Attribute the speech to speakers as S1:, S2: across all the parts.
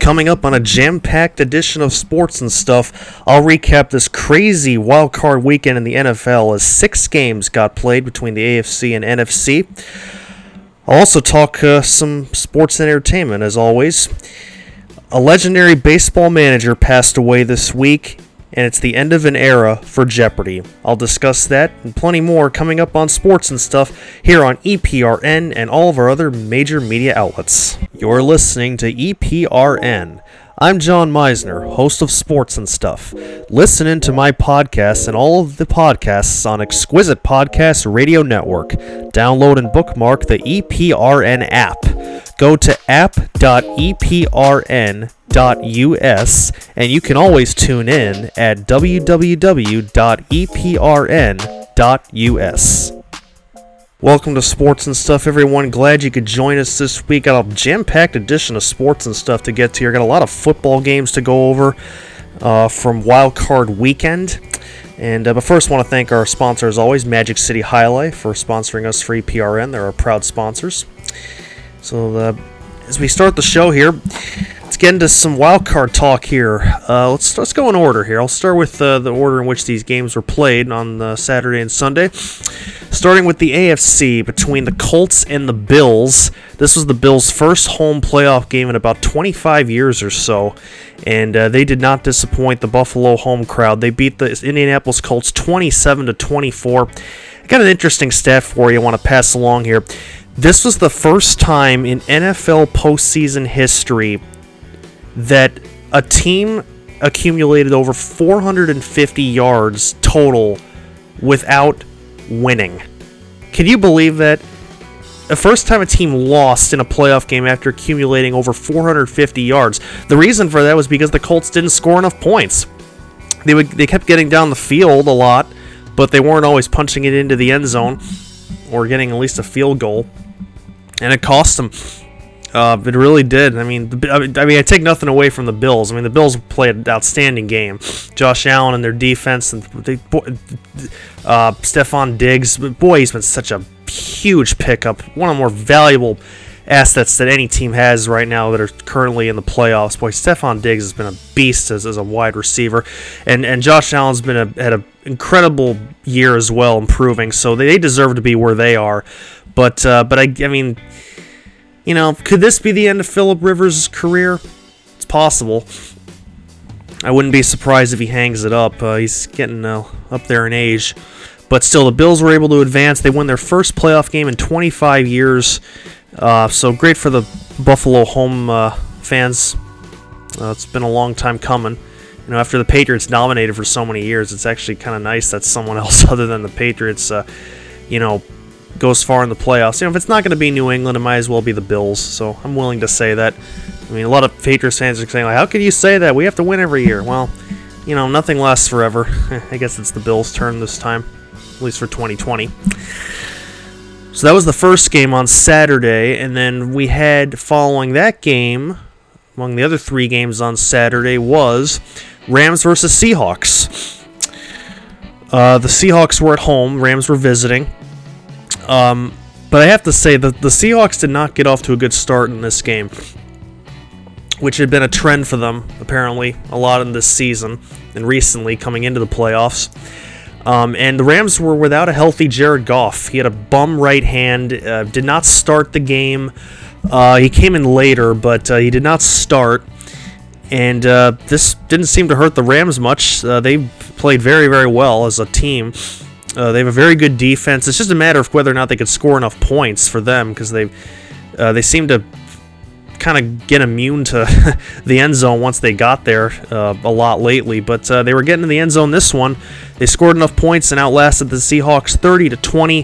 S1: Coming up on a jam-packed edition of Sports and Stuff, I'll recap this crazy wildcard weekend in the NFL as 6 games got played between the AFC and NFC. I'll also talk some sports and entertainment, as always. A legendary baseball manager passed away this week, and it's the end of an era for Jeopardy! I'll discuss that and plenty more coming up on Sports and Stuff here on EPRN and all of our other major media outlets. You're listening to EPRN. I'm John Meisner, host of Sports and Stuff. Listen in to my podcasts and all of the podcasts on Exquisite Podcast Radio Network. Download and bookmark the EPRN app. Go to app.eprn.us and you can always tune in at www.eprn.us. Welcome to Sports and Stuff, everyone. Glad you could join us this week. Got a jam-packed edition of Sports and Stuff to get to here. Got a lot of football games to go over from Wild Card Weekend. And but first, want to thank our sponsor, as always, Magic City Highlight, for sponsoring us for EPRN. They're our proud sponsors. So as we start the show here, let's get into some wild card talk here. Let's go in order here. I'll start with the order in which these games were played on Saturday and Sunday. Starting with the AFC between the Colts and the Bills. This was the Bills' first home playoff game in about 25 years or so, and they did not disappoint the Buffalo home crowd. They beat the Indianapolis Colts 27-24. I got an interesting stat for you I want to pass along here. This was the first time in NFL postseason history that a team accumulated over 450 yards total without winning. Can you believe that? The first time a team lost in a playoff game after accumulating over 450 yards. The reason for that was because the Colts didn't score enough points. They kept getting down the field a lot, but they weren't always punching it into the end zone or getting at least a field goal. And it cost them. It really did. I mean, I take nothing away from the Bills. I mean, the Bills played an outstanding game. Josh Allen and their defense, and Stephon Diggs. Boy, he's been such a huge pickup. One of the more valuable assets that any team has right now that are currently in the playoffs. Boy, Stephon Diggs has been a beast as a wide receiver, and Josh Allen's had an incredible year as well, improving. So they deserve to be where they are. But I mean, you know, could this be the end of Phillip Rivers' career? It's possible. I wouldn't be surprised if he hangs it up. He's getting up there in age. But still, the Bills were able to advance. They won their first playoff game in 25 years. So great for the Buffalo home fans. It's been a long time coming. You know, after the Patriots dominated for so many years, it's actually kind of nice that someone else other than the Patriots, goes far in the playoffs. You know, if it's not going to be New England, it might as well be the Bills. So I'm willing to say that. I mean, a lot of Patriots fans are saying, like, how can you say that? We have to win every year. Well, you know, nothing lasts forever. I guess it's the Bills' turn this time, at least for 2020. So that was the first game on Saturday, and then we had, following that game, among the other 3 games on Saturday, was Rams versus Seahawks. The Seahawks were at home. Rams were visiting. But I have to say that the Seahawks did not get off to a good start in this game, which had been a trend for them, apparently, a lot in this season and recently coming into the playoffs. And the Rams were without a healthy Jared Goff. He had a bum right hand, did not start the game. He came in later, but he did not start. And this didn't seem to hurt the Rams much. They played very, very well as a team. They have a very good defense. It's just a matter of whether or not they could score enough points for them, because they seem to kind of get immune to the end zone once they got there a lot lately. But they were getting in the end zone this one. They scored enough points and outlasted the Seahawks 30-20.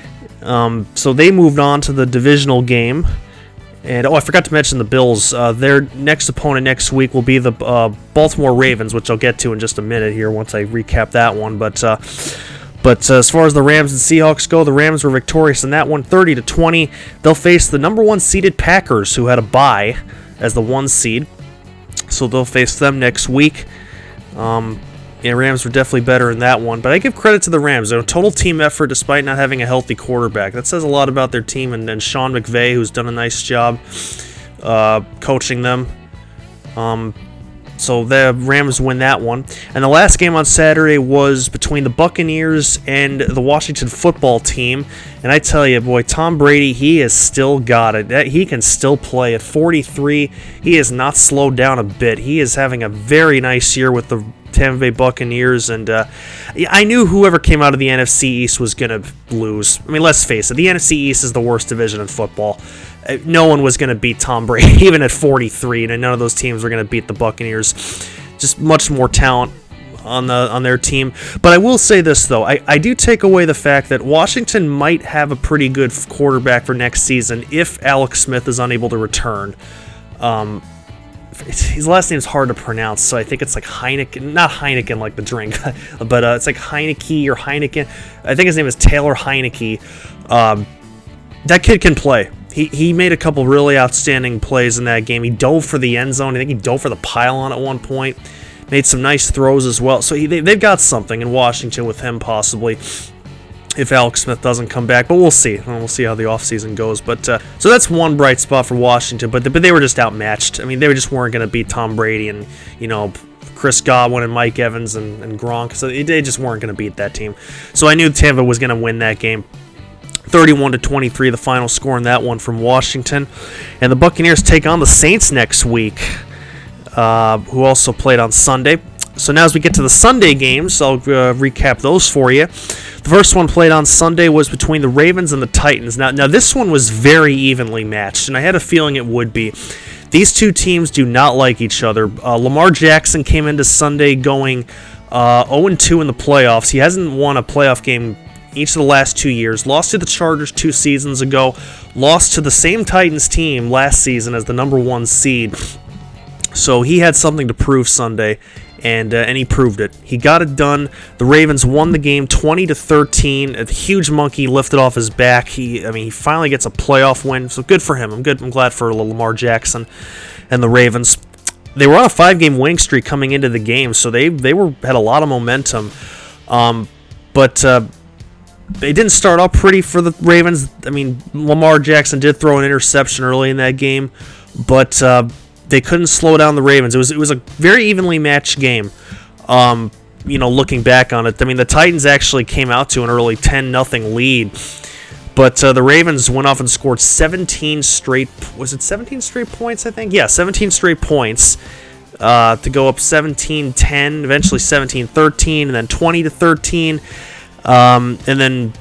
S1: So they moved on to the divisional game. And I forgot to mention the Bills. Their next opponent next week will be the Baltimore Ravens, which I'll get to in just a minute here once I recap that one. But as far as the Rams and Seahawks go, the Rams were victorious in that one, 30-20. They'll face the number 1 seeded Packers, who had a bye as the 1 seed. So they'll face them next week. Rams were definitely better in that one. But I give credit to the Rams. They're a total team effort despite not having a healthy quarterback. That says a lot about their team. And Sean McVay, who's done a nice job coaching them. So the Rams win that one. And the last game on Saturday was between the Buccaneers and the Washington football team. And I tell you, boy, Tom Brady, he has still got it. He can still play at 43. He has not slowed down a bit. He is having a very nice year with the Tampa Bay Buccaneers, and I knew whoever came out of the NFC East was going to lose. I mean, let's face it, the NFC East is the worst division in football. No one was going to beat Tom Brady, even at 43, and none of those teams were going to beat the Buccaneers. Just much more talent on their team. But I will say this, though. I do take away the fact that Washington might have a pretty good quarterback for next season if Alex Smith is unable to return. His last name is hard to pronounce, so I think it's like Heineken, not Heineken like the drink, but it's like Heineke or Heineken. I think his name is Taylor Heineke. That kid can play. He made a couple really outstanding plays in that game. He dove for the end zone. I think he dove for the pylon at one point. Made some nice throws as well. So they've got something in Washington with him possibly, if Alex Smith doesn't come back, but we'll see. We'll see how the offseason goes. But so that's one bright spot for Washington, but they were just outmatched. I mean, they just weren't going to beat Tom Brady and, Chris Godwin and Mike Evans and Gronk, so they just weren't going to beat that team. So I knew Tampa was going to win that game. 31-23, the final score in that one from Washington. And the Buccaneers take on the Saints next week, who also played on Sunday. So now as we get to the Sunday games, I'll recap those for you. The first one played on Sunday was between the Ravens and the Titans. Now this one was very evenly matched, and I had a feeling it would be. These two teams do not like each other. Lamar Jackson came into Sunday going 0-2 in the playoffs. He hasn't won a playoff game each of the last 2 years. Lost to the Chargers 2 seasons ago. Lost to the same Titans team last season as the number 1 seed. So he had something to prove Sunday, and he proved it. He got it done. The Ravens won the game 20-13. A huge monkey lifted off his back. He finally gets a playoff win, so good for him. I'm glad for Lamar Jackson and the Ravens. They were on a 5-game winning streak coming into the game, so they had a lot of momentum. But they didn't start out pretty for the Ravens. I mean, Lamar Jackson did throw an interception early in that game, but they couldn't slow down the Ravens. It was a very evenly matched game. Looking back on it, I mean, the Titans actually came out to an early 10-0 lead, but the Ravens went off and scored 17 straight. Was it 17 straight points? I think, yeah, 17 straight points to go up 17-10, eventually 17-13, and then 20-13, and then.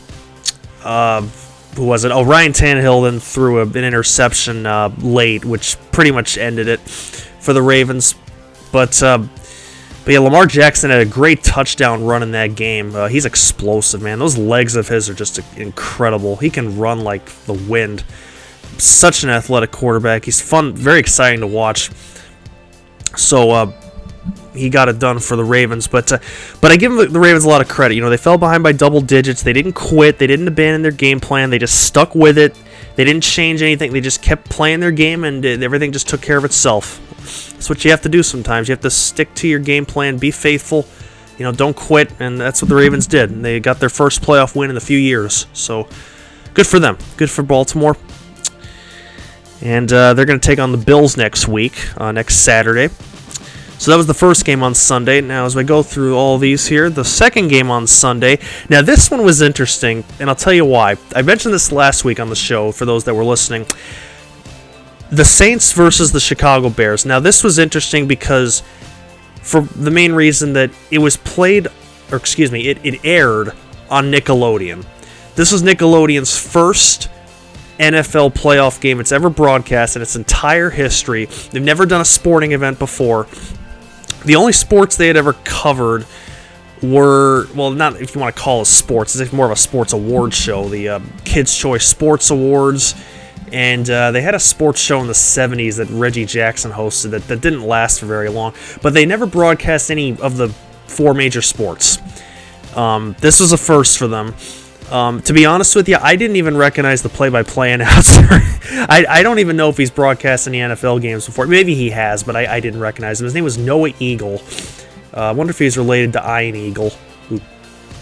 S1: Who was it? Oh, Ryan Tannehill then threw an interception late, which pretty much ended it for the Ravens. But yeah, Lamar Jackson had a great touchdown run in that game. He's explosive, man. Those legs of his are just incredible. He can run like the wind. Such an athletic quarterback. He's fun, very exciting to watch. So he got it done for the Ravens, but I give the Ravens a lot of credit. They fell behind by double digits. They didn't quit. They didn't abandon their game plan. They just stuck with it. They didn't change anything. They just kept playing their game, and everything just took care of itself. That's what you have to do sometimes. You have to stick to your game plan, be faithful, don't quit, and that's what the Ravens did. And they got their first playoff win in a few years, so good for them. Good for Baltimore. And they're going to take on the Bills next week, next Saturday. So that was the first game on Sunday. Now, as we go through all these here, the second game on Sunday. Now, this one was interesting, and I'll tell you why. I mentioned this last week on the show, for those that were listening. The Saints versus the Chicago Bears. Now, this was interesting because, for the main reason that it was played, or excuse me, it aired on Nickelodeon. This was Nickelodeon's first NFL playoff game it's ever broadcast in its entire history. They've never done a sporting event before. The only sports they had ever covered were, well, not if you want to call it sports, it's more of a sports award show, the Kids' Choice Sports Awards, and they had a sports show in the 70s that Reggie Jackson hosted that didn't last for very long, but they never broadcast any of the 4 major sports. This was a first for them. To be honest with you, I didn't even recognize the play-by-play announcer. I don't even know if he's broadcast any NFL games before. Maybe he has, but I didn't recognize him. His name was Noah Eagle. I wonder if he's related to Ian Eagle, who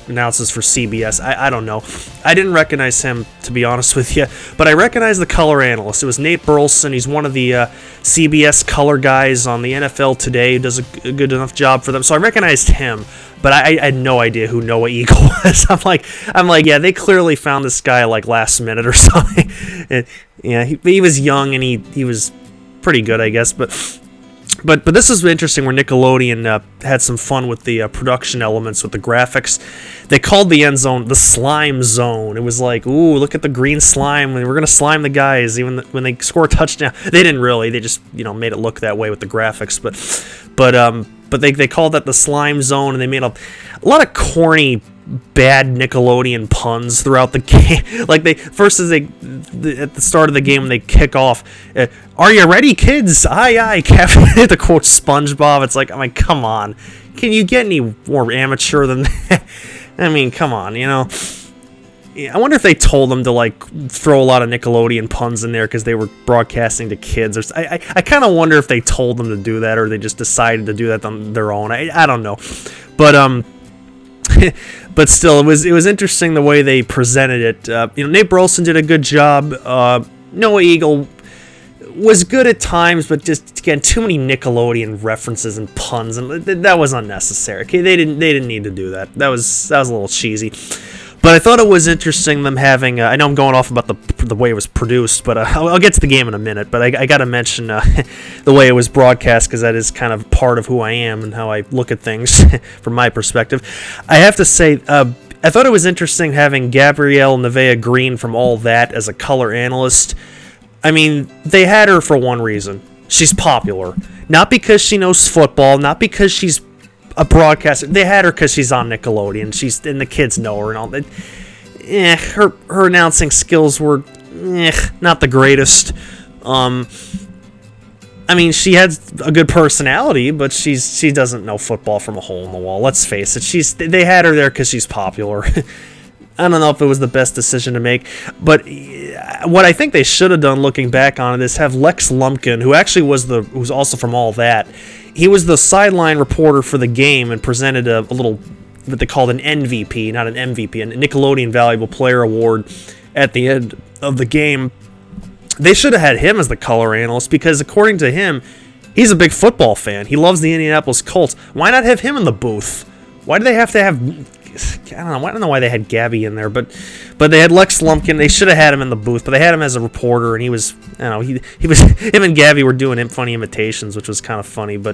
S1: announces for CBS. I don't know. I didn't recognize him, to be honest with you, but I recognize the color analyst. It was Nate Burleson. He's one of the CBS color guys on the NFL Today. He does a good enough job for them, so I recognized him. But I had no idea who Noah Eagle was. I'm like, yeah, they clearly found this guy like last minute or something. And, yeah, he was young and he was pretty good, I guess. But this is interesting where Nickelodeon had some fun with the production elements with the graphics. They called the end zone the slime zone. It was like, ooh, look at the green slime. We're gonna slime the guys even when they score a touchdown. They didn't really. They just made it look that way with the graphics. But they called that the slime zone, and they made a lot of corny, bad Nickelodeon puns throughout the game. Like at the start of the game when they kick off, "Are you ready, kids? Aye, aye, Captain." The quote SpongeBob. It's like, I'm like, come on, can you get any more amateur than that? I mean, come on, I wonder if they told them to like throw a lot of Nickelodeon puns in there because they were broadcasting to kids. Or I kind of wonder if they told them to do that or they just decided to do that on their own. I don't know, but but still, it was interesting the way they presented it. Nate Burleson did a good job. Noah Eagle was good at times, but just again too many Nickelodeon references and puns, and that was unnecessary. Okay, they didn't need to do that. That was a little cheesy. But I thought it was interesting them having. I know I'm going off about the way it was produced, but I'll get to the game in a minute. But I got to mention the way it was broadcast because that is kind of part of who I am and how I look at things from my perspective. I have to say, I thought it was interesting having Gabrielle Nevea Green from All That as a color analyst. I mean, they had her for one reason. She's popular, not because she knows football, not because she's a broadcaster. They had her because she's on Nickelodeon. And the kids know her and all that. Her announcing skills were not the greatest. I mean, she has a good personality, but she doesn't know football from a hole in the wall. Let's face it. They had her there because she's popular. I don't know if it was the best decision to make, but what I think they should have done, looking back on it, is have Lex Lumpkin, who actually was also from All That. He was the sideline reporter for the game and presented a little, what they called an MVP, not an MVP, a Nickelodeon Valuable Player Award at the end of the game. They should have had him as the color analyst because, according to him, he's a big football fan. He loves the Indianapolis Colts. Why not have him in the booth? Why do they have to have... I don't know why they had Gabby in there, but they had Lex Lumpkin. They should have had him in the booth, but they had him as a reporter, and he was, he was him and Gabby were doing funny imitations, which was kind of funny, but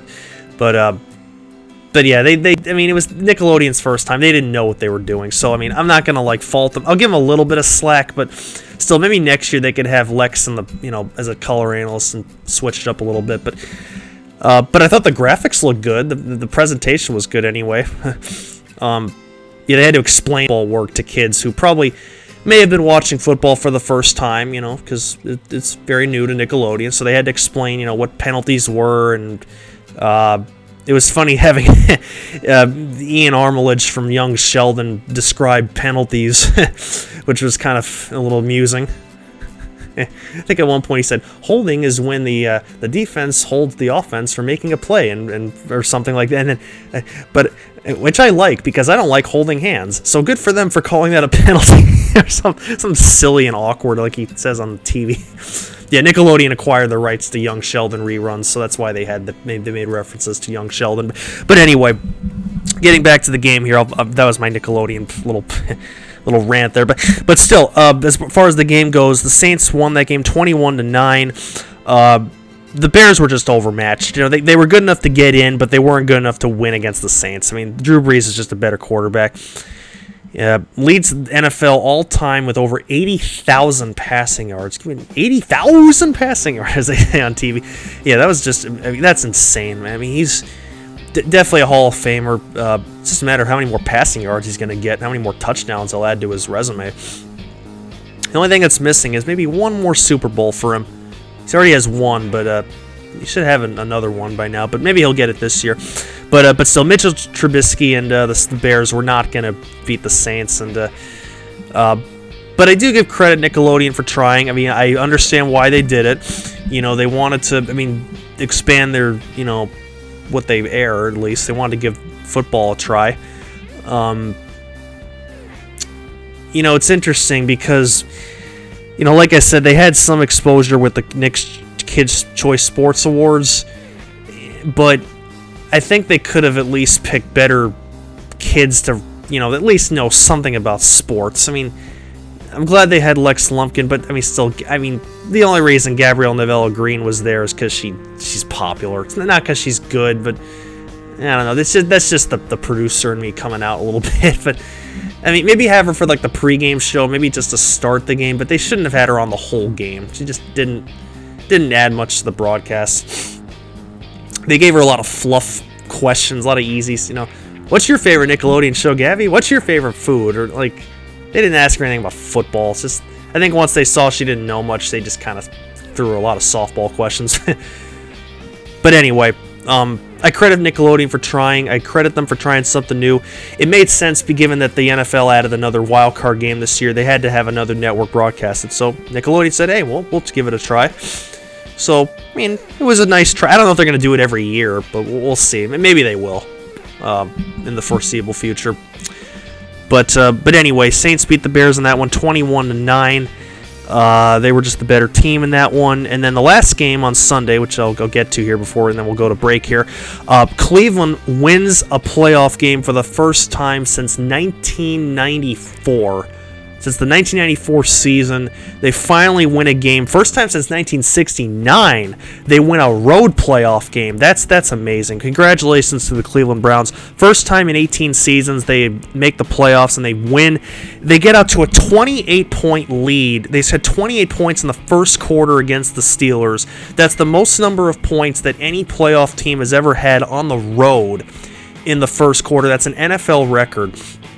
S1: yeah, I mean, it was Nickelodeon's first time. They didn't know what they were doing, so I mean, I'm not gonna fault them. I'll give them a little bit of slack, but still, maybe next year they could have Lex in the as a color analyst and switch it up a little bit, but I thought the graphics looked good. The presentation was good anyway. Yeah, they had to explain football work to kids who probably may have been watching football for the first time, because it's very new to Nickelodeon. So they had to explain, what penalties were, and it was funny having Ian Armitage from Young Sheldon describe penalties, which was kind of a little amusing. I think at one point he said, holding is when the defense holds the offense for making a play, and or something like that. And then, but which I like because I don't like holding hands. So good for them for calling that a penalty or some silly and awkward, like he says on the TV. Yeah, Nickelodeon acquired the rights to Young Sheldon reruns, so that's why they made references to Young Sheldon. But anyway, getting back to the game here, that was my Nickelodeon little rant there, but still, as far as the game goes, the Saints won that game 21-9. The Bears were just overmatched. They were good enough to get in, but they weren't good enough to win against the Saints. I mean, Drew Brees is just a better quarterback. Leads NFL all-time with over 80,000 passing yards. 80,000 passing yards, as they say on TV. Yeah, that was just, that's insane, man. I mean, he's definitely a Hall of Famer. It's just a matter of how many more passing yards he's going to get, how many more touchdowns he'll add to his resume. The only thing that's missing is maybe one more Super Bowl for him. He already has one, but he should have another one by now. But maybe he'll get it this year. But still, Mitchell Trubisky and the Bears were not going to beat the Saints. But I do give credit Nickelodeon for trying. I mean, I understand why they did it. They wanted to, expand their, what they air, at least. They wanted to give football a try. it's interesting because, like I said, they had some exposure with the Nick's Kids' Choice Sports Awards, but I think they could have at least picked better kids to, at least know something about sports. I mean, I'm glad they had Lex Lumpkin, but the only reason Gabrielle Novella-Green was there is because she's popular. It's not because she's good, but I don't know. That's just the producer and me coming out a little bit. But I mean, maybe have her for like the pregame show, maybe just to start the game. But they shouldn't have had her on the whole game. She just didn't add much to the broadcast. They gave her a lot of fluff questions, a lot of easies. What's your favorite Nickelodeon show, Gabby? What's your favorite food? Or like, they didn't ask her anything about football. It's just, I think once they saw she didn't know much, they just kind of threw her a lot of softball questions. But anyway, I credit Nickelodeon for trying. I credit them for trying something new. It made sense, given that the NFL added another wild card game this year. They had to have another network broadcasted. So Nickelodeon said, hey, we'll give it a try. So, I mean, it was a nice try. I don't know if they're going to do it every year, but we'll see. Maybe they will in the foreseeable future. But anyway, Saints beat the Bears in that one 21-9. They were just the better team in that one. And then the last game on Sunday, which I'll get to here before, and then we'll go to break here. Cleveland wins a playoff game for the first time since 1994. Since the 1994 season, they finally win a game. First time since 1969, they win a road playoff game. That's amazing. Congratulations to the Cleveland Browns. First time in 18 seasons they make the playoffs and they win. They get out to a 28-point lead. They had 28 points in the first quarter against the Steelers. That's the most number of points that any playoff team has ever had on the road in the first quarter. That's an NFL record.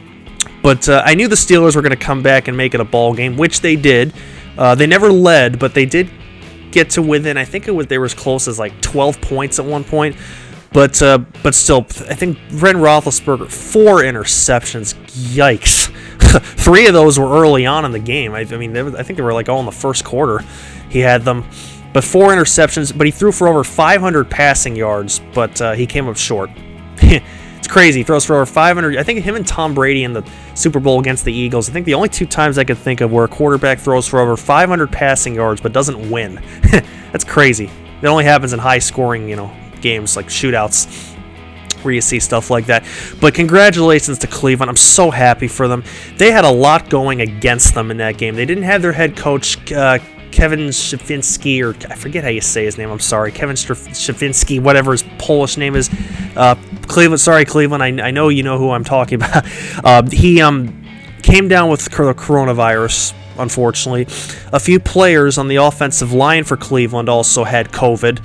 S1: But I knew the Steelers were going to come back and make it a ball game, which they did. They never led, but they did get to within. I think they were as close as like 12 points at one point. But still, I think Ben Roethlisberger, 4 interceptions. Yikes! 3 of those were early on in the game. I think they were like all in the first quarter. He had them, but 4 interceptions. But he threw for over 500 passing yards, but he came up short. It's crazy. He throws for over 500. I think him and Tom Brady in the Super Bowl against the Eagles, I think the only 2 times I could think of where a quarterback throws for over 500 passing yards but doesn't win. That's crazy. It only happens in high-scoring, games like shootouts where you see stuff like that. But congratulations to Cleveland. I'm so happy for them. They had a lot going against them in that game. They didn't have their head coach, Kevin Stefanski, or I forget how you say his name. I'm sorry. Kevin Stefanski, whatever his Polish name is. Cleveland. Sorry, Cleveland. I know you know who I'm talking about. He came down with coronavirus, unfortunately. A few players on the offensive line for Cleveland also had COVID.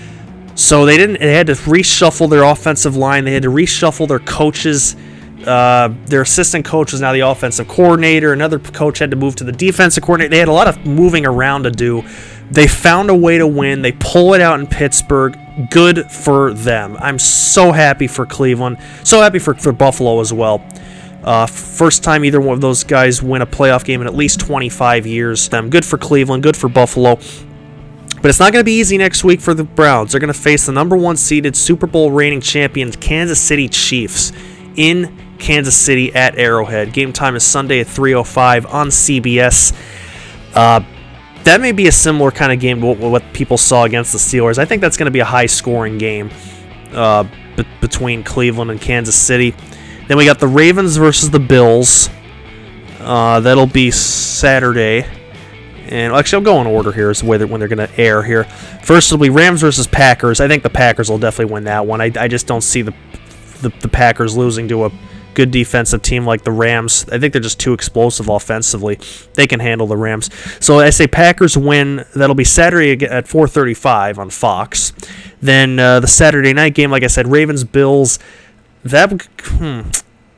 S1: So they had to reshuffle their offensive line. They had to reshuffle their coaches. Their assistant coach was now the offensive coordinator. Another coach had to move to the defensive coordinator. They had a lot of moving around to do. They found a way to win. They pull it out in Pittsburgh. Good for them. I'm so happy for Cleveland. So happy for Buffalo as well. First time either one of those guys win a playoff game in at least 25 years. Good for Cleveland. Good for Buffalo. But it's not going to be easy next week for the Browns. They're going to face the number 1 seeded Super Bowl reigning champions Kansas City Chiefs in Kansas City at Arrowhead. Game time is Sunday at 3:05 on CBS. That may be a similar kind of game to what people saw against the Steelers. I think that's going to be a high-scoring game between Cleveland and Kansas City. Then we got the Ravens versus the Bills. That'll be Saturday. And actually, I'll go in order here as the way when they're going to air here. First, it'll be Rams versus Packers. I think the Packers will definitely win that one. I just don't see the Packers losing to a good defensive team like the Rams. I think they're just too explosive offensively. They can handle the Rams. So I say Packers win. That'll be Saturday at 4:35 on Fox. Then the Saturday night game, like I said, Ravens-Bills. That's going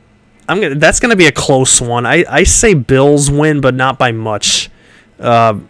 S1: to be a close one. I say Bills win, but not by much. I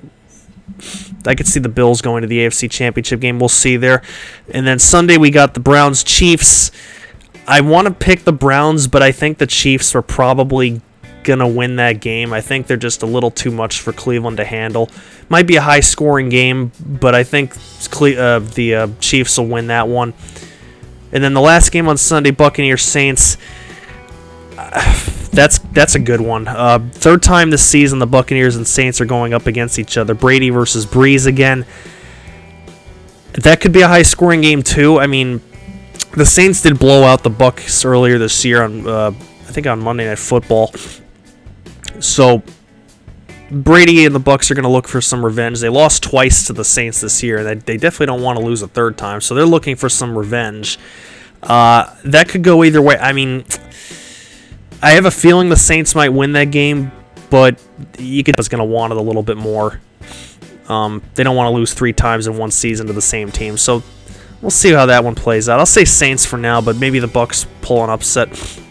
S1: could see the Bills going to the AFC Championship game. We'll see there. And then Sunday we got the Browns-Chiefs. I want to pick the Browns, but I think the Chiefs are probably going to win that game. I think they're just a little too much for Cleveland to handle. Might be a high-scoring game, but I think the Chiefs will win that one. And then the last game on Sunday, Buccaneers-Saints. that's a good one. Third time this season, the Buccaneers and Saints are going up against each other. Brady versus Breeze again. That could be a high-scoring game too. I mean, the Saints did blow out the Bucs earlier this year on, I think on Monday Night Football. So Brady and the Bucs are going to look for some revenge. They lost twice to the Saints this year, and they definitely don't want to lose a third time. So they're looking for some revenge. That could go either way. I mean, I have a feeling the Saints might win that game, but you could going to want it a little bit more. They don't want to lose 3 times in one season to the same team, so we'll see how that one plays out. I'll say Saints for now, but maybe the Bucs pull an upset.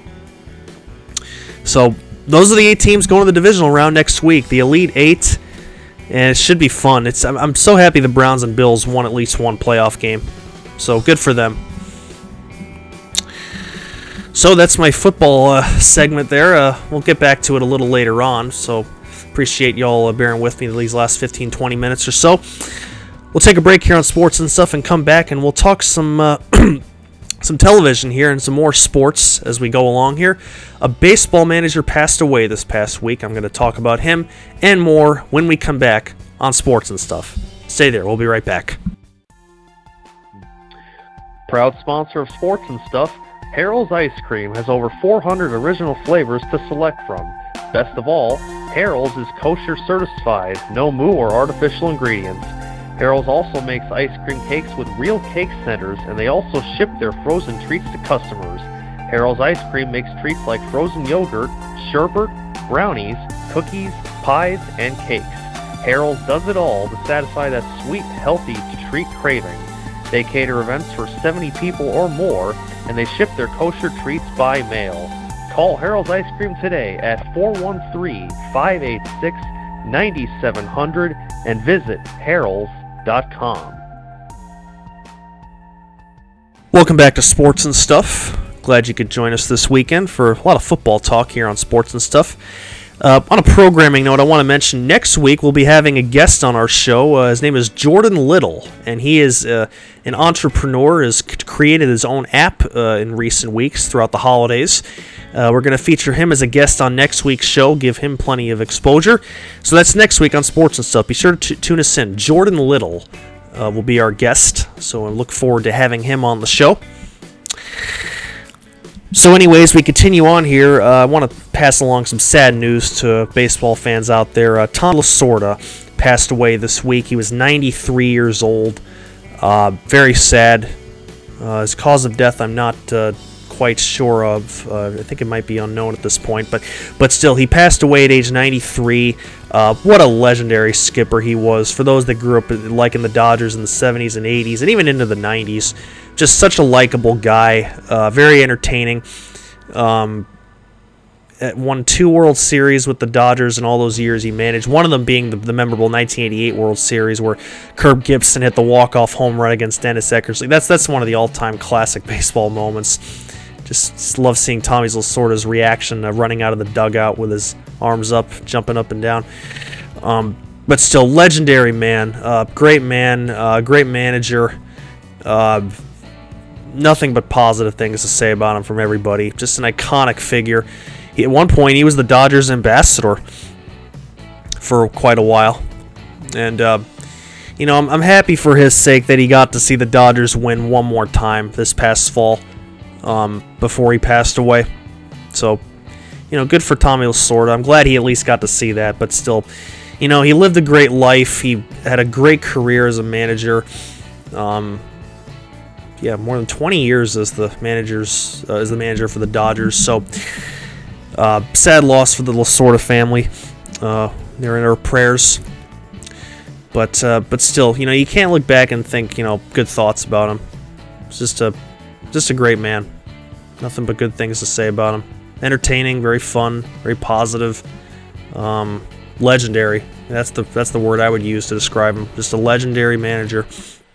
S1: So those are the 8 teams going to the divisional round next week, the Elite 8, and it should be fun. I'm so happy the Browns and Bills won at least one playoff game, so good for them. So that's my football segment there. We'll get back to it a little later on, so appreciate y'all bearing with me these last 15-20 minutes or so. We'll take a break here on sports and stuff and come back, and we'll talk some some television here and some more sports as we go along here. A baseball manager passed away this past week. I'm going to talk about him and more when we come back on sports and stuff. Stay there. We'll be right back. Proud sponsor of sports and stuff, Harold's Ice Cream has over 400 original flavors to select from. Best of all, Harold's is kosher certified, no moo or artificial ingredients. Harold's also makes ice cream cakes with real cake centers, and they also ship their frozen treats to customers. Harold's Ice Cream makes treats like frozen yogurt, sherbet, brownies, cookies, pies, and cakes. Harold's does it all to satisfy that sweet, healthy treat craving. They cater events for 70 people or more, and they ship their kosher treats by mail. Call Harold's Ice Cream today at 413-586-9700 and visit harolds.com. Welcome back to Sports and Stuff. Glad you could join us this weekend for a lot of football talk here on Sports and Stuff. On a programming note, I want to mention next week we'll be having a guest on our show. His name is Jordan Little, and he is an entrepreneur, has created his own app in recent weeks throughout the holidays. We're going to feature him as a guest on next week's show, give him plenty of exposure. So that's next week on Sports and Stuff. Be sure to tune us in. Jordan Little will be our guest, so I look forward to having him on the show. So anyways, we continue on here. I want to pass along some sad news to baseball fans out there. Tom Lasorda passed away this week. He was 93 years old. Very sad. His cause of death I'm not quite sure of. I think it might be unknown at this point. But still, he passed away at age 93. What a legendary skipper he was. For those that grew up liking the Dodgers in the 70s and 80s and even into the 90s. Just such a likable guy, very entertaining. Won 2 World Series with the Dodgers in all those years he managed. One of them being the memorable 1988 World Series where Kirk Gibson hit the walk-off home run against Dennis Eckersley. That's one of the all-time classic baseball moments. Just love seeing Tommy Lasorda's reaction, running out of the dugout with his arms up, jumping up and down. But still, legendary man, great manager. Nothing but positive things to say about him from everybody. Just an iconic figure. At one point, he was the Dodgers ambassador for quite a while. And, I'm happy for his sake that he got to see the Dodgers win one more time this past fall before he passed away. So, good for Tommy Lasorda. I'm glad he at least got to see that. But still, he lived a great life. He had a great career as a manager. More than 20 years as the manager for the Dodgers. So, sad loss for the Lasorda family. They're in our prayers. But still, you can't look back and think, good thoughts about him. It's just a great man. Nothing but good things to say about him. Entertaining, very fun, very positive, legendary. That's the word I would use to describe him. Just a legendary manager.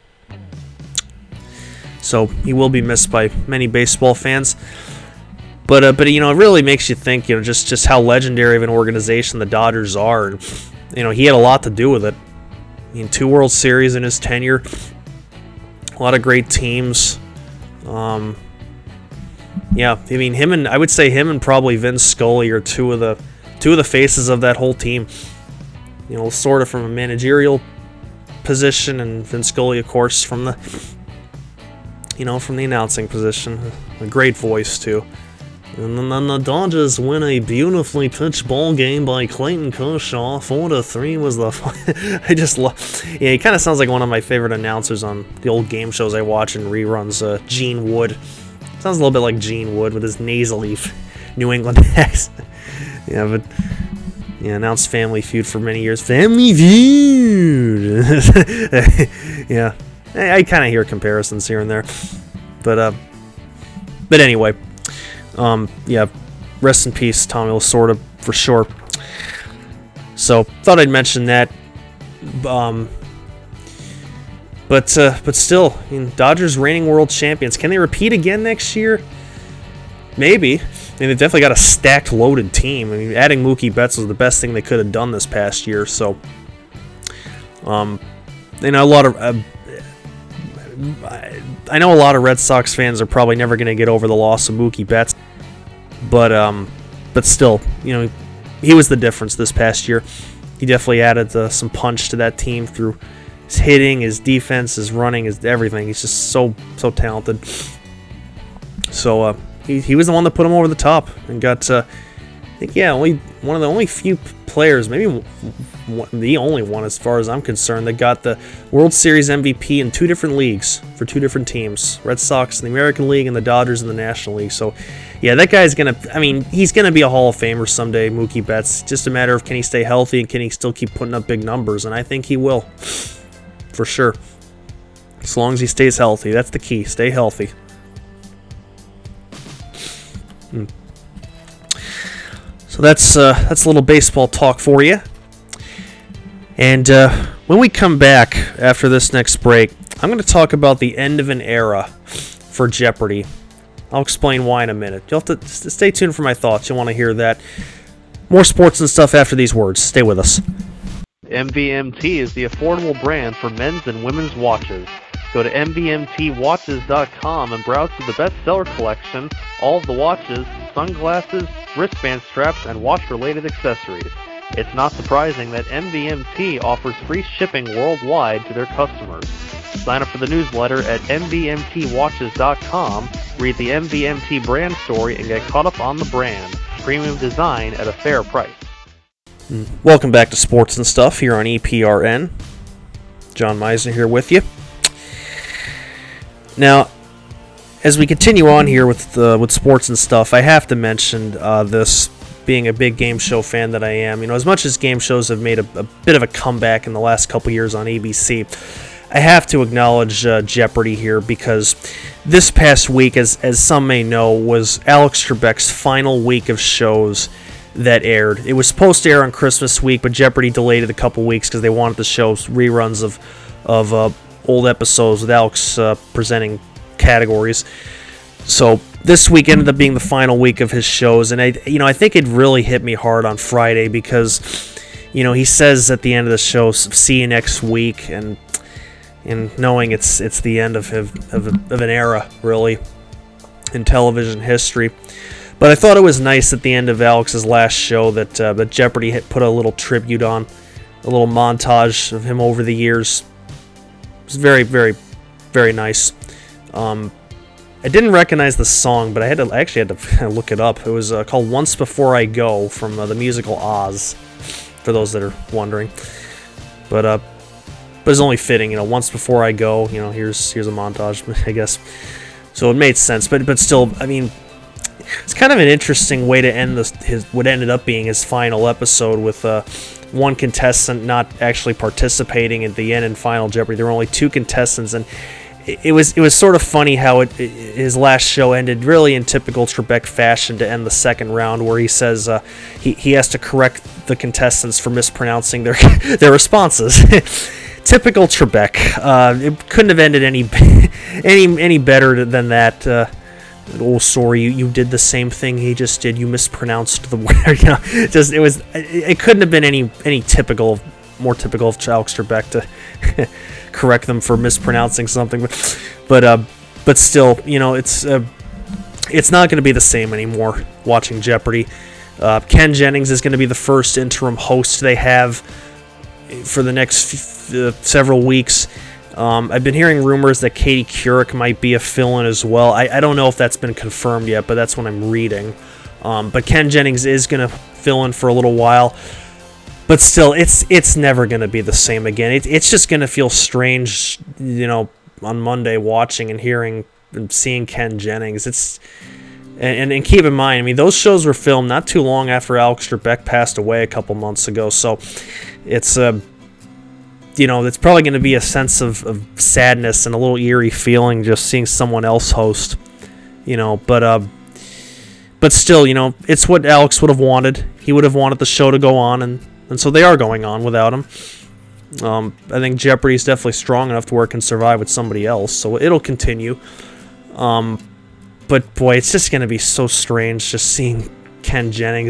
S1: So he will be missed by many baseball fans. But it really makes you think, just how legendary of an organization the Dodgers are. And, he had a lot to do with it. 2 World Series in his tenure. A lot of great teams. Yeah, I mean I would say him and probably Vince Scully are two of the faces of that whole team. You know, sort of from a managerial position, and Vince Scully, of course, from the announcing position. A great voice too. And then the Dodgers win a beautifully pitched ball game by Clayton Kershaw. 4-3 was the. I just love. Yeah, he kind of sounds like one of my favorite announcers on the old game shows I watch and reruns. Gene Wood. Sounds a little bit like Gene Wood with his nasally New England accent. Yeah, but announced Family Feud for many years. Family Feud. Yeah, I kind of hear comparisons here and there, but anyway. Yeah, rest in peace, Tommy Lasorda, for sure. So, thought I'd mention that. But still, I mean, Dodgers reigning world champions. Can they repeat again next year? Maybe. I mean, they've definitely got a stacked, loaded team. I mean, adding Mookie Betts was the best thing they could have done this past year. So, I know a lot of Red Sox fans are probably never going to get over the loss of Mookie Betts. But still, he was the difference this past year. He definitely added some punch to that team through his hitting, his defense, his running, his everything. He's just so talented. So he was the one that put him over the top and got, I think, only one of the only few players, maybe the only one as far as I'm concerned, that got the World Series MVP in two different leagues for two different teams. Red Sox in the American League and the Dodgers in the National League. So, yeah, that guy's he's going to be a Hall of Famer someday, Mookie Betts. Just a matter of can he stay healthy and can he still keep putting up big numbers, and I think he will, for sure. As long as he stays healthy. That's the key. Stay healthy. So that's a little baseball talk for you. And when we come back after this next break, I'm going to talk about the end of an era for Jeopardy. I'll explain why in a minute. You'll have to stay tuned for my thoughts. You'll want to hear that. More sports and stuff after these words. Stay with us.
S2: MVMT is the affordable brand for men's and women's watches. Go to MVMTwatches.com and browse through the bestseller collection, all of the watches, sunglasses, wristband straps, and watch-related accessories. It's not surprising that MVMT offers free shipping worldwide to their customers. Sign up for the newsletter at MVMTwatches.com, read the MVMT brand story, and get caught up on the brand. Premium design at a fair price.
S1: Welcome back to Sports and Stuff here on EPRN. John Meisner here with you. Now, as we continue on here with sports and stuff, I have to mention this, being a big game show fan that I am. As much as game shows have made a bit of a comeback in the last couple years on ABC, I have to acknowledge Jeopardy here, because this past week, as some may know, was Alex Trebek's final week of shows that aired. It was supposed to air on Christmas week, but Jeopardy delayed it a couple weeks because they wanted to show reruns of old episodes with Alex presenting categories. So this week ended up being the final week of his shows, and I think it really hit me hard on Friday because, he says at the end of the show, "See you next week," and knowing it's the end of an era, really, in television history. But I thought it was nice at the end of Alex's last show that Jeopardy had put a little tribute on, a little montage of him over the years. It was very, very, very nice. I didn't recognize the song, but I actually had to look it up. It was called "Once Before I Go" from the musical Oz, for those that are wondering. But it's only fitting, once before I go, here's a montage, I guess. So it made sense, but still, it's kind of an interesting way to end what ended up being his final episode, with one contestant not actually participating at the end in Final Jeopardy. There were only two contestants, and it was sort of funny how his last show ended really in typical Trebek fashion to end the second round, where he says he has to correct the contestants for mispronouncing their responses. Typical Trebek. It couldn't have ended any better than that. "Oh, sorry, you did the same thing he just did. You mispronounced the word." It couldn't have been any more typical of Alex Trebek to correct them for mispronouncing something. But still, it's it's not going to be the same anymore watching Jeopardy. Ken Jennings is going to be the first interim host they have for the next several weeks. I've been hearing rumors that Katie Couric might be a fill-in as well. I don't know if that's been confirmed yet, but that's what I'm reading. But Ken Jennings is going to fill in for a little while. But still, it's never going to be the same again. It's just going to feel strange, on Monday watching and hearing and seeing Ken Jennings. And keep in mind, I mean, those shows were filmed not too long after Alex Trebek passed away a couple months ago. So it's it's probably going to be a sense of sadness and a little eerie feeling just seeing someone else host. But still, it's what Alex would have wanted. He would have wanted the show to go on, and so they are going on without him. I think Jeopardy is definitely strong enough to where it can survive with somebody else, so it'll continue. But boy, it's just going to be so strange just seeing Ken Jennings.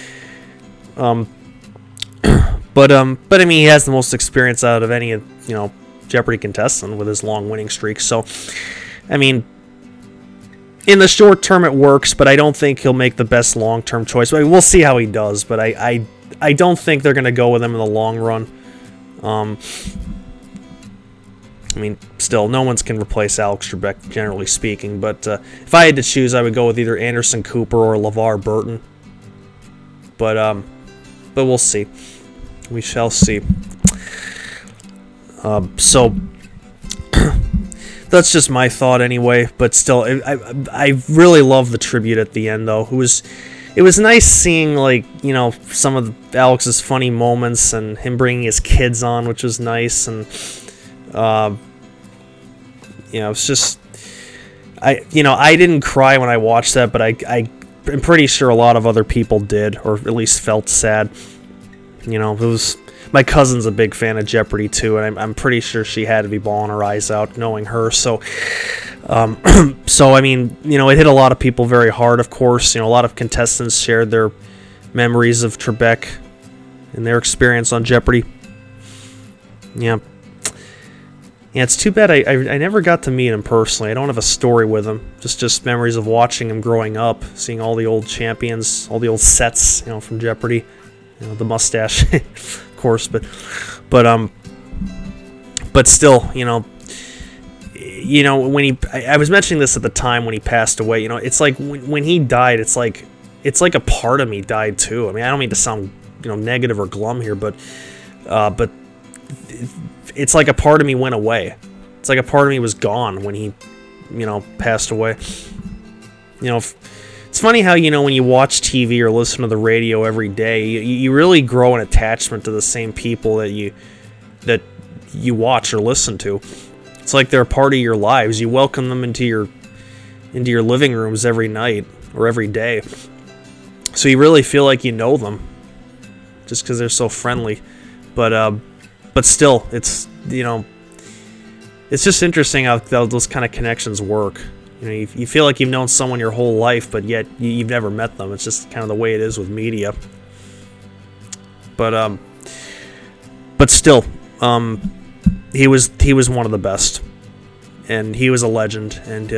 S1: But I mean, he has the most experience out of any Jeopardy contestant with his long winning streak. So, I mean, in the short term it works, but I don't think he'll make the best long term choice. I mean, we'll see how he does, but I don't think they're going to go with him in the long run. I mean, still, no one can replace Alex Trebek, generally speaking. But if I had to choose, I would go with either Anderson Cooper or LeVar Burton. But we'll see. We shall see. So that's just my thought anyway. But still, I really love the tribute at the end, though. It was nice seeing, some of Alex's funny moments and him bringing his kids on, which was nice. And it's just, I didn't cry when I watched that, but I'm pretty sure a lot of other people did, or at least felt sad. It was, my cousin's a big fan of Jeopardy too, and I'm pretty sure she had to be bawling her eyes out knowing her. So, I mean, it hit a lot of people very hard. Of course, a lot of contestants shared their memories of Trebek and their experience on Jeopardy. Yeah, it's too bad I never got to meet him personally. I don't have a story with him. Just memories of watching him growing up, seeing all the old champions, all the old sets, from Jeopardy. The mustache, of course, but still, when I was mentioning this at the time when he passed away, it's like when he died, it's like a part of me died too. I mean, I don't mean to sound, negative or glum here, but it's like a part of me went away. It's like a part of me was gone when he, passed away. It's funny how, when you watch TV or listen to the radio every day, you really grow an attachment to the same people that you watch or listen to. It's like they're a part of your lives. You welcome them into your living rooms every night or every day. So you really feel like you know them just because they're so friendly. But still, it's, it's just interesting how those kind of connections work. You feel like you've known someone your whole life, but yet you've never met them. It's just kind of the way it is with media. But still, he was one of the best, and he was a legend. And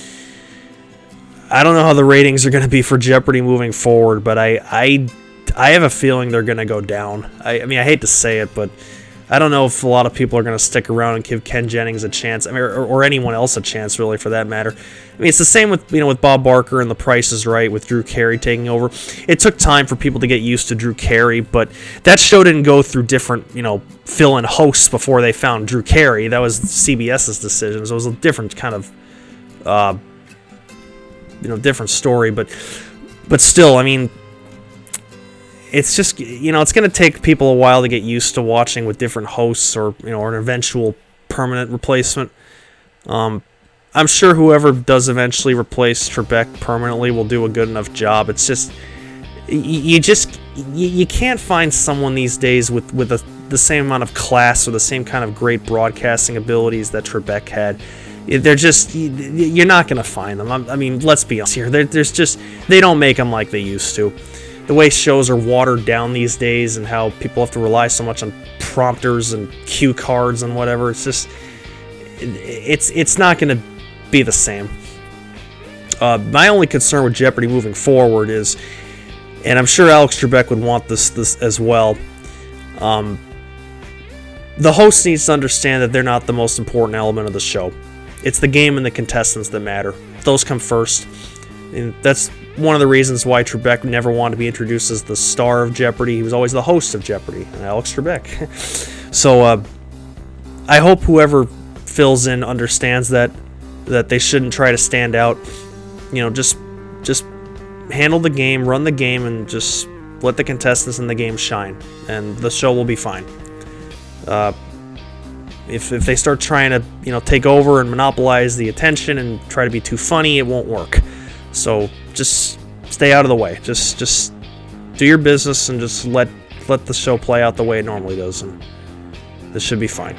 S1: I don't know how the ratings are going to be for Jeopardy moving forward, but I have a feeling they're going to go down. I mean, I hate to say it, but I don't know if a lot of people are going to stick around and give Ken Jennings a chance, or anyone else a chance, really, for that matter. I mean, it's the same with with Bob Barker and The Price is Right, with Drew Carey taking over. It took time for people to get used to Drew Carey, but that show didn't go through different, fill-in hosts before they found Drew Carey. That was CBS's decision, so it was a different kind of, different story. But still, I mean, it's just, it's going to take people a while to get used to watching with different hosts, or an eventual permanent replacement. I'm sure whoever does eventually replace Trebek permanently will do a good enough job. It's just, you can't find someone these days with the same amount of class or the same kind of great broadcasting abilities that Trebek had. They're just, you're not going to find them. I mean, let's be honest here. They don't make them like they used to. The way shows are watered down these days, and how people have to rely so much on prompters and cue cards and whatever, it's just, it's not going to be the same. My only concern with Jeopardy moving forward is, and I'm sure Alex Trebek would want this as well, the host needs to understand that they're not the most important element of the show. It's the game and the contestants that matter. Those come first. And that's one of the reasons why Trebek never wanted to be introduced as the star of Jeopardy. He was always the host of Jeopardy, Alex Trebek. So I hope whoever fills in understands that they shouldn't try to stand out. Just handle the game, run the game, and just let the contestants in the game shine, and the show will be fine. If they start trying to take over and monopolize the attention and try to be too funny, it won't work. So just stay out of the way. Just do your business and just let the show play out the way it normally does, and this should be fine.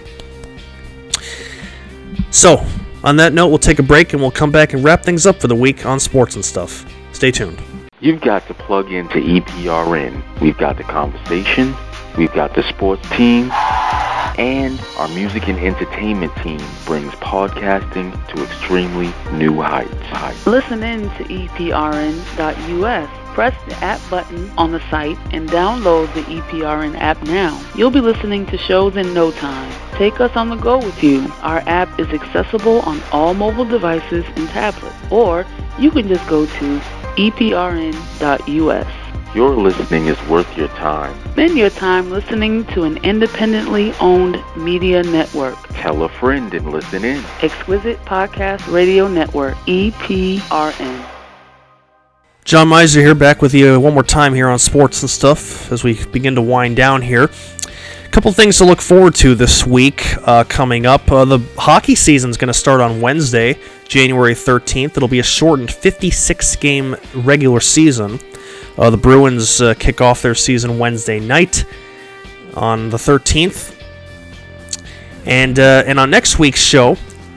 S1: So, on that note, we'll take a break and we'll come back and wrap things up for the week on Sports and Stuff. Stay tuned.
S3: You've got to plug into EPRN. We've got the conversation, we've got the sports team, and our music and entertainment team brings podcasting to extremely new heights.
S4: Listen in to EPRN.us. Press the app button on the site and download the EPRN app now. You'll be listening to shows in no time. Take us on the go with you. Our app is accessible on all mobile devices and tablets, or you can just go to EPRN.us.
S3: Your listening is worth your time.
S4: Spend your time listening to an independently owned media network.
S3: Tell a friend and listen in.
S4: Exquisite Podcast Radio Network, EPRN.
S1: John Miser here, back with you one more time here on Sports and Stuff as we begin to wind down here. A couple things to look forward to this week coming up. The hockey season is going to start on Wednesday, January 13th. It'll be a shortened 56-game regular season. The Bruins kick off their season Wednesday night on the 13th. And on next week's show,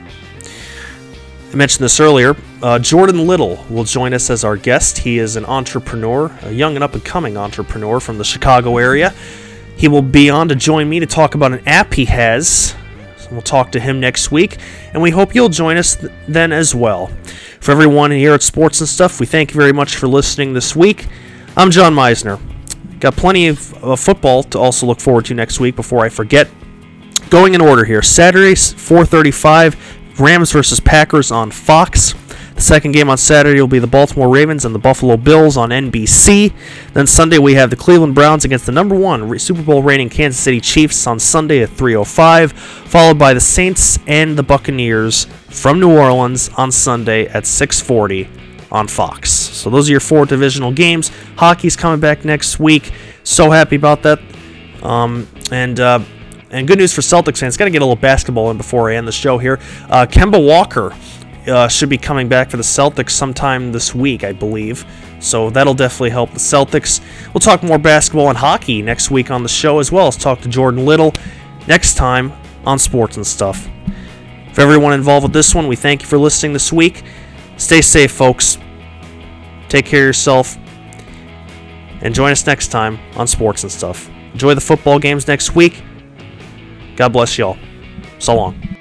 S1: I mentioned this earlier, Jordan Little will join us as our guest. He is an entrepreneur, a young and up-and-coming entrepreneur from the Chicago area. He will be on to join me to talk about an app he has. So we'll talk to him next week, and we hope you'll join us then as well. For everyone here at Sports and Stuff, we thank you very much for listening this week. I'm John Meisner. Got plenty of football to also look forward to next week before I forget. Going in order here, Saturday, 4:35, Rams versus Packers on Fox. The second game on Saturday will be the Baltimore Ravens and the Buffalo Bills on NBC. Then Sunday we have the Cleveland Browns against the number one Super Bowl reigning Kansas City Chiefs on Sunday at 3:05, followed by the Saints and the Buccaneers from New Orleans on Sunday at 6:40 on Fox. So those are your four divisional games. Hockey's coming back next week. So happy about that. And good news for Celtics fans. Got to get a little basketball in before I end the show here. Kemba Walker should be coming back for the Celtics sometime this week, I believe. So that'll definitely help the Celtics. We'll talk more basketball and hockey next week on the show as well as talk to Jordan Little next time on Sports and Stuff. For everyone involved with this one, we thank you for listening this week. Stay safe, folks. Take care of yourself. And join us next time on Sports and Stuff. Enjoy the football games next week. God bless y'all. So long.